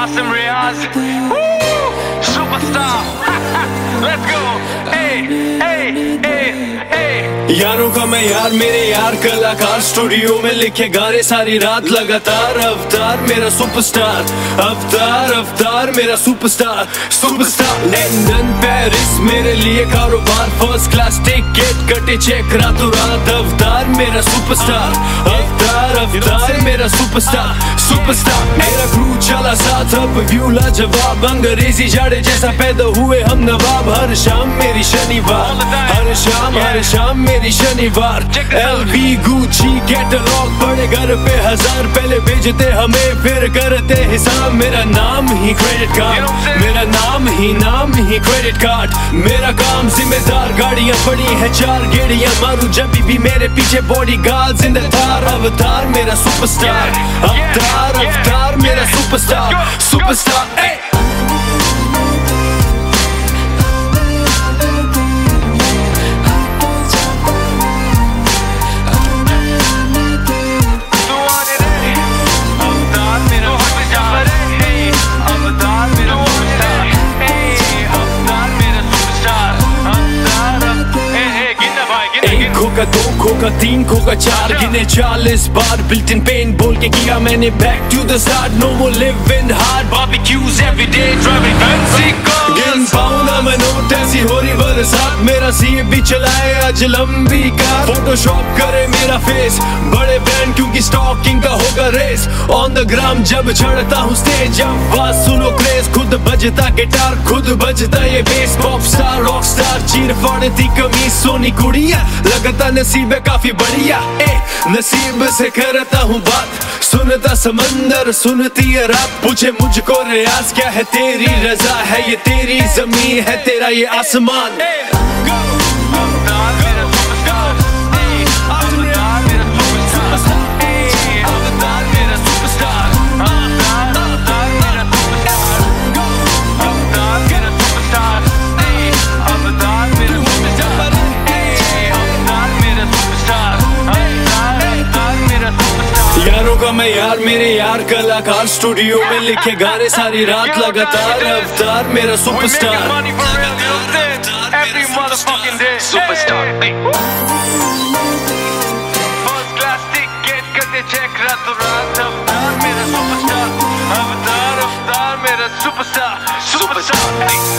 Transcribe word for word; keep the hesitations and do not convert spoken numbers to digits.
Asim Riaz, superstar. Let's go. Hey, hey, hey, hey. यारों का मैं यार, मेरे यार कलाकार, स्टूडियो में लिखे गाने सारी रात लगातार। अवतार मेरा सुपरस्टार, अवतार अवतार मेरा सुपरस्टार, सुपरस्टार। लंदन पेरिस मेरे लिए कारोबार, फर्स्ट क्लास टिकट कटे चेक रातों रात। अवतार मेरा सुपरस्टार, अवतार अवतार मेरा सुपरस्टार, सुपरस्टार। मेरा क्रू चला साथ, अब व्यू लाजवाब, अंग्रेजी जाड़े जैसा पैदा हुए हम नवाब। हर शाम मेरी शनिवार, हर शाम हर शाम मेरी शनिवार। एलवी गुची कैटलॉग बड़े घर पे हजार, पहले भेजते हमें फिर करते हिसाब। मेरा नाम ही क्रेडिट कार्ड, मेरा नाम ही नाम ही क्रेडिट कार्ड। मेरा काम जिम्मेदार, गाड़ियां बड़ी है चार, गेड़ियां मारू जब भी मेरे पीछे body guards in the Thar. अवतार मेरा सुपरस्टार, अवतार अवतार मेरा सुपरस्टार, सुपरस्टार। खोका दो खोका तीन खोका चार, गिने चालीस बार बिल्ट इन पेन बोल के किया मैंने back to the start. No more living hard, barbecues every day, driving fancy cars. गिन पाऊं ना मैं नोट, ऐसी हो रही बरसात। मेरा सीए भी चलाए आज लंबी कार, फोटोशॉप करे मेरा फेस, बड़े ब्रांड क्योंकि स्टॉकिंग का होगा रेस। ऑन द ग्राम जब चढ़ता हूँ स्टेज, आवाज सुनो क्रेज, खुद बजता गिटार खुद बजता ये bass. Pop star rock star, चीर फाड़ती कमीज सोनी कुड़िया, लगता नसीब है काफी बढ़िया। ए नसीब से करता हूँ बात, सुनता समंदर सुनती है रात। पूछे मुझको रियाज क्या है तेरी रजा, है ये तेरी जमीन है तेरा ये आसमान। यारों का मैं यार, मेरे यार कलाकार, स्टूडियो में लिखे गाने सारी रात लगातार। अवतार मेरा superstar, Every motherfucking day. Superstar. First class ticket करते check रातों रात। अवतार मेरा superstar, अवतार अवतार मेरा superstar, superstar.